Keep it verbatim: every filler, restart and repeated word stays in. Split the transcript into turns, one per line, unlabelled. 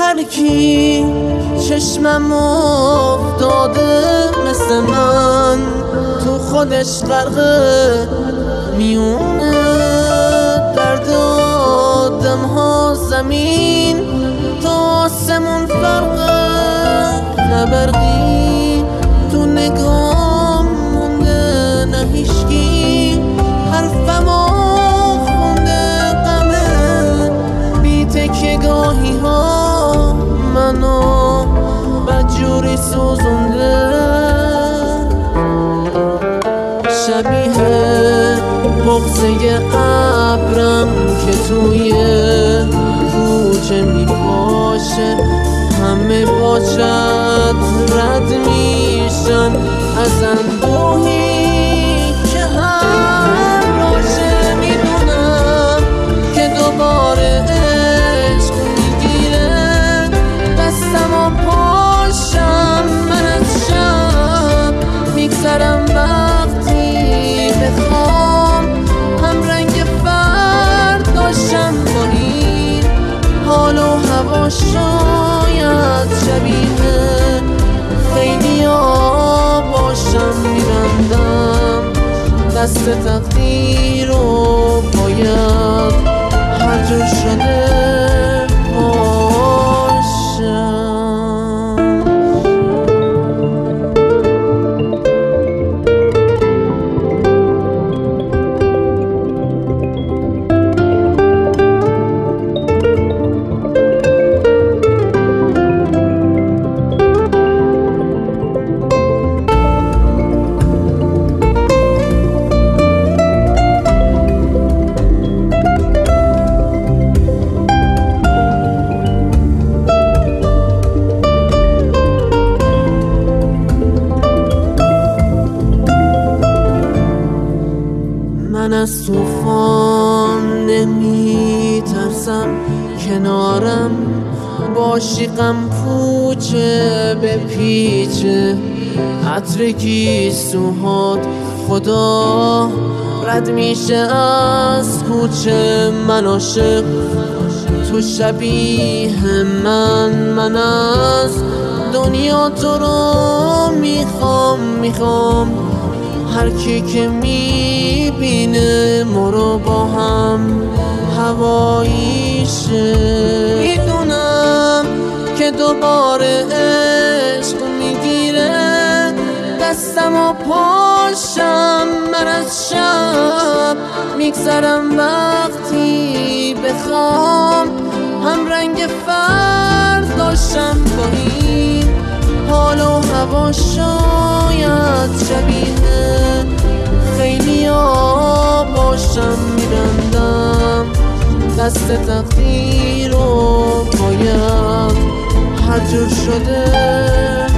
هر کی چشمم افتاده مثل من تو خودش غرقه میونه درد آدم ها زمین تا آسمون فرقه نه برقی تو نگام مونده نه هیشگی حرفم آخونده غمه بی تکیه گاهی ها منو بدجوری سوزونده شبیه بغضه ابرم که توی کوچه میپاشه همه با چت رد میشن از اندوهی که هر راشه میدونم که دوباره عشق میگیره دستم و پاشم من از شب میگذرم وقتی بخوام هم رنگ فرداشم با این حال و هوا شاید شبیه خیلی ها باشم میبندم دست تقدیر رو باید هر جور شده باشم. من از طوفان نمی ترسم کنارم باشی غم پوچه به پیچه عطر گیسوهات خدا رد میشه از کوچه من عاشق تو شبیه من من از دنیا تو رو میخوام میخوام هر کی که میبینه ما رو با هم هواییشه میدونم که دوباره عشق میگیره دستم و پاشم من از شب میگذرم وقتی بخوام هم رنگ فرداشم با این حال و هوا شاید شبیه خیلی ها باشم میبندم دست تقدیر رو باید هر جور شده